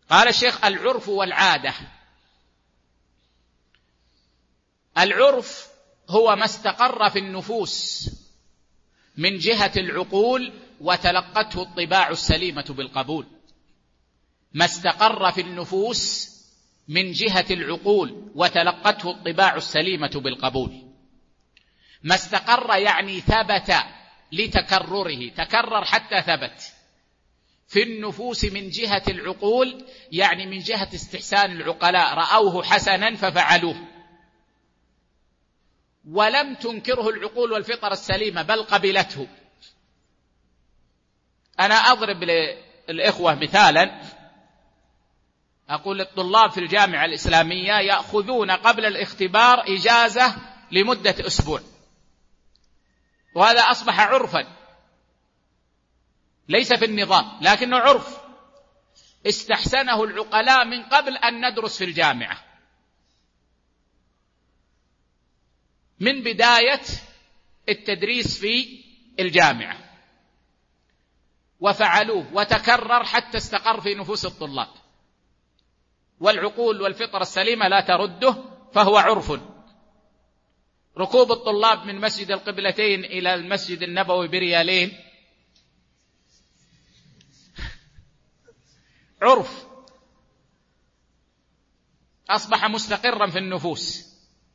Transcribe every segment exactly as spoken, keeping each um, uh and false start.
قال الشيخ: العرف والعادة. العرف هو ما استقر في النفوس من جهة العقول وتلقته الطباع السليمة بالقبول. ما استقر في النفوس من جهة العقول وتلقته الطباع السليمة بالقبول. ما استقر يعني ثبت لتكرره، تكرر حتى ثبت في النفوس من جهة العقول، يعني من جهة استحسان العقلاء، رأوه حسنا ففعلوه، ولم تنكره العقول والفطر السليمة بل قبلته. أنا أضرب للإخوة مثالا، أقول الطلاب في الجامعة الإسلامية يأخذون قبل الاختبار إجازة لمدة أسبوع، وهذا أصبح عرفا، ليس في النظام لكنه عرف استحسنه العقلاء من قبل أن ندرس في الجامعة، من بداية التدريس في الجامعة، وفعلوه وتكرر حتى استقر في نفوس الطلاب، والعقول والفطر السليمة لا ترده، فهو عرف. ركوب الطلاب من مسجد القبلتين إلى المسجد النبوي بريالين عرف أصبح مستقرا في النفوس.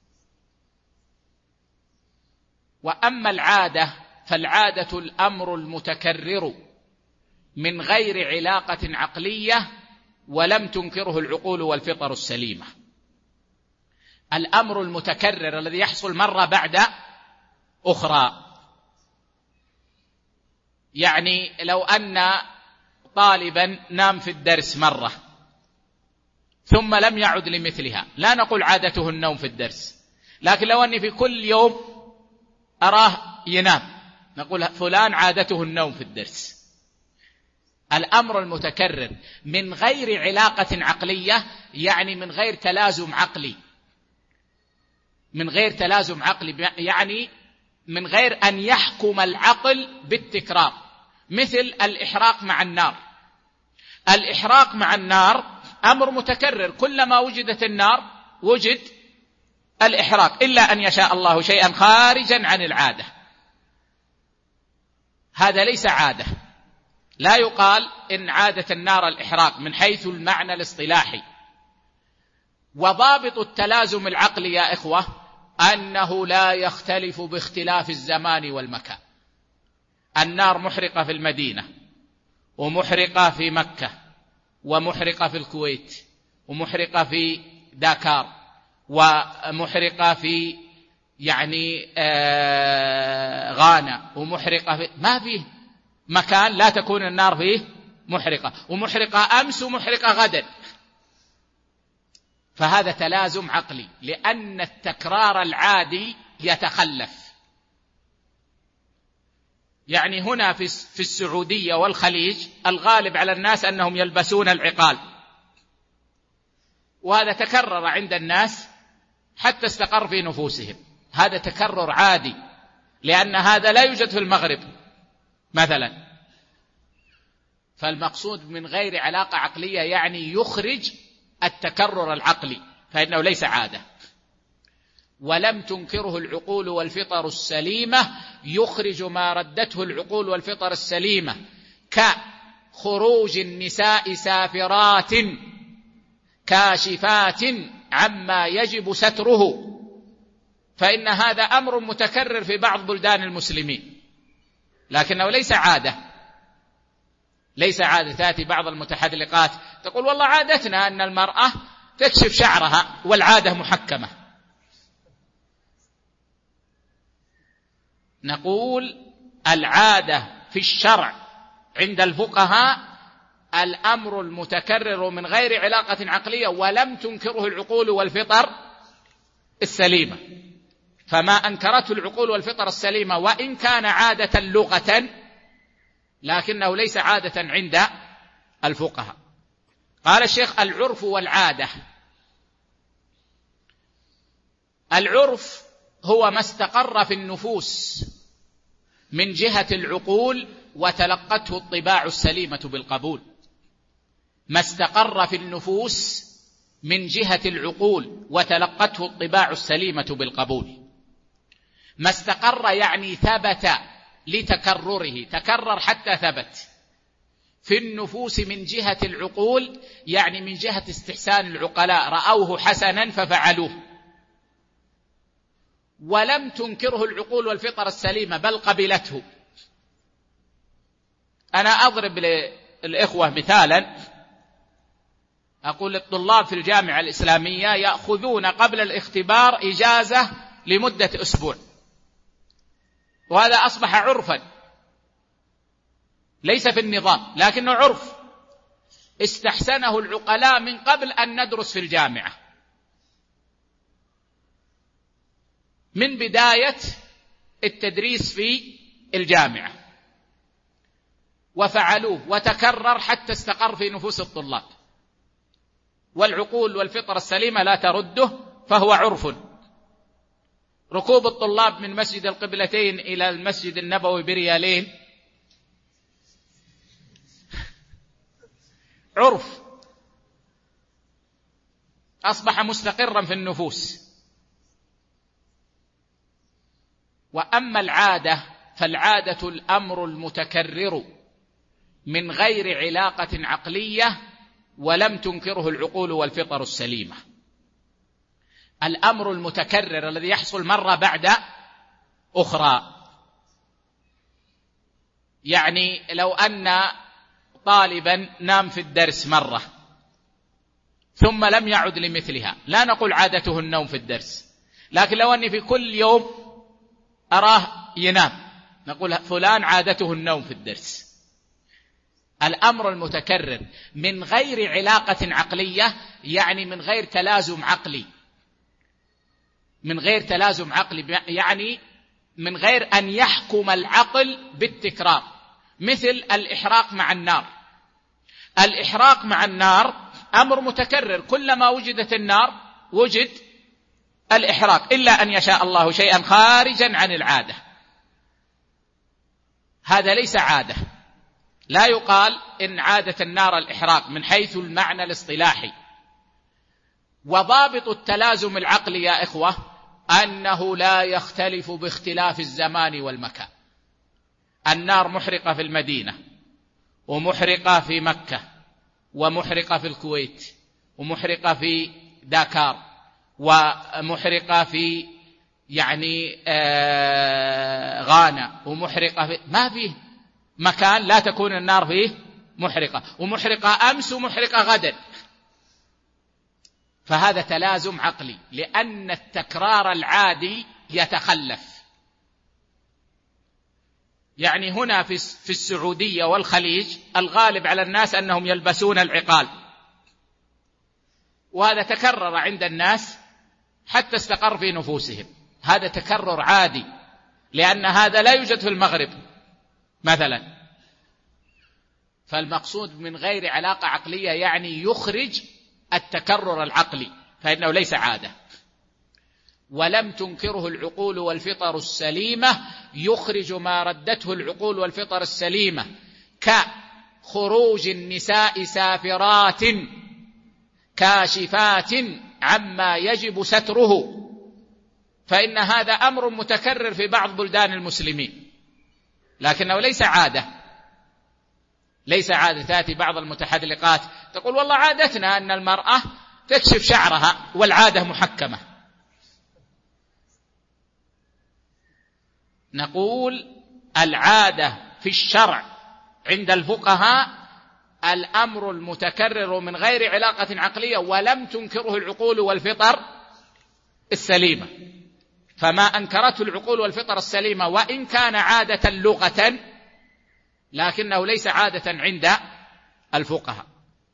وأما العادة فالعادة الأمر المتكرر من غير علاقة عقلية ولم تنكره العقول والفطر السليمة. الأمر المتكرر الذي يحصل مرة بعد أخرى، يعني لو أن طالبا نام في الدرس مرة ثم لم يعد لمثلها، لا نقول عادته النوم في الدرس، لكن لو أني في كل يوم أراه ينام نقول فلان عادته النوم في الدرس. الأمر المتكرر من غير علاقة عقلية، يعني من غير تلازم عقلي، من غير تلازم عقلي يعني من غير أن يحكم العقل بالتكرار، مثل الإحراق مع النار. الإحراق مع النار أمر متكرر، كلما وجدت النار وجد الإحراق، إلا أن يشاء الله شيئا خارجا عن العادة. هذا ليس عادة، لا يقال إن عادة النار الإحراق من حيث المعنى الاصطلاحي. وضابط التلازم العقلي يا إخوة أنه لا يختلف باختلاف الزمان والمكان. النار محرقة في المدينة، ومحرقة في مكة، ومحرقة في الكويت، ومحرقة في داكار، ومحرقة في يعني آه غانا، ومحرقة في ما فيه مكان لا تكون النار فيه محرقة، ومحرقة أمس ومحرقة غدا. فهذا تلازم عقلي، لأن التكرار العادي يتخلف. يعني هنا في في السعودية والخليج الغالب على الناس أنهم يلبسون العقال، وهذا تكرر عند الناس حتى استقر في نفوسهم. هذا تكرر عادي، لأن هذا لا يوجد في المغرب مثلا. فالمقصود من غير علاقة عقلية يعني يخرج التكرر العقلي، فإنه ليس عادة. ولم تنكره العقول والفطر السليمة، يخرج ما ردته العقول والفطر السليمة، كخروج النساء سافرات كاشفات عما يجب ستره، فإن هذا أمر متكرر في بعض بلدان المسلمين، لكنه ليس عادة. ليس عادة. تأتي بعض المتحدلقات تقول والله عادتنا أن المرأة تكشف شعرها والعادة محكمة. نقول العادة في الشرع عند الفقهاء الأمر المتكرر من غير علاقة عقلية ولم تنكره العقول والفطر السليمة. فما أنكرته العقول والفطر السليمة وإن كان عادة لغة لكنه ليس عادة عند الفقهاء. قال الشيخ: العرف والعادة. العرف هو ما استقر في النفوس من جهة العقول وتلقته الطباع السليمة بالقبول. ما استقر في النفوس من جهة العقول وتلقته الطباع السليمة بالقبول. ما استقر يعني ثبت لتكرره، تكرر حتى ثبت في النفوس من جهة العقول، يعني من جهة استحسان العقلاء، رأوه حسنا ففعلوه، ولم تنكره العقول والفطر السليمة بل قبلته. أنا أضرب للإخوة مثالا، أقول للطلاب في الجامعة الإسلامية يأخذون قبل الاختبار إجازة لمدة أسبوع، وهذا أصبح عرفا، ليس في النظام لكنه عرف استحسنه العقلاء من قبل أن ندرس في الجامعة، من بداية التدريس في الجامعة، وفعلوه وتكرر حتى استقر في نفوس الطلاب، والعقول والفطر السليمة لا ترده، فهو عرف. ركوب الطلاب من مسجد القبلتين إلى المسجد النبوي بريالين عرف أصبح مستقرا في النفوس. وأما العادة فالعادة الأمر المتكرر من غير علاقة عقلية ولم تنكره العقول والفطر السليمة. الأمر المتكرر الذي يحصل مرة بعد أخرى، يعني لو أن طالبا نام في الدرس مرة ثم لم يعد لمثلها، لا نقول عادته النوم في الدرس، لكن لو أني في كل يوم أراه ينام نقول فلان عادته النوم في الدرس. الأمر المتكرر من غير علاقة عقلية، يعني من غير تلازم عقلي، من غير تلازم عقلي يعني من غير أن يحكم العقل بالتكرار، مثل الإحراق مع النار. الإحراق مع النار أمر متكرر، كلما وجدت النار وجد الإحراق، إلا أن يشاء الله شيئا خارجا عن العادة. هذا ليس عادة، لا يقال إن عادة النار الإحراق من حيث المعنى الاصطلاحي. وضابط التلازم العقلي يا إخوة أنه لا يختلف باختلاف الزمان والمكان. النار محرقة في المدينة، ومحرقة في مكة، ومحرقة في الكويت، ومحرقة في داكار، ومحرقة في يعني آه غانا، ومحرقة في ما فيه مكان لا تكون النار فيه محرقة، ومحرقة أمس ومحرقة غدا. فهذا تلازم عقلي، لأن التكرار العادي يتخلف. يعني هنا في في السعودية والخليج الغالب على الناس أنهم يلبسون العقال، وهذا تكرر عند الناس حتى استقر في نفوسهم. هذا تكرر عادي، لأن هذا لا يوجد في المغرب مثلا. فالمقصود من غير علاقة عقلية يعني يخرج التكرر العقلي، فإنه ليس عادة. ولم تنكره العقول والفطر السليمة، يخرج ما ردته العقول والفطر السليمة، كخروج النساء سافرات كاشفات عما يجب ستره، فإن هذا أمر متكرر في بعض بلدان المسلمين، لكنه ليس عادة. ليس عادة. تأتي بعض المتحدلقات تقول والله عادتنا أن المرأة تكشف شعرها والعادة محكمة. نقول العادة في الشرع عند الفقهاء الأمر المتكرر من غير علاقة عقلية ولم تنكره العقول والفطر السليمة. فما أنكرته العقول والفطر السليمة وإن كان عادة لغة، لكنه ليس عادة عند الفقهاء.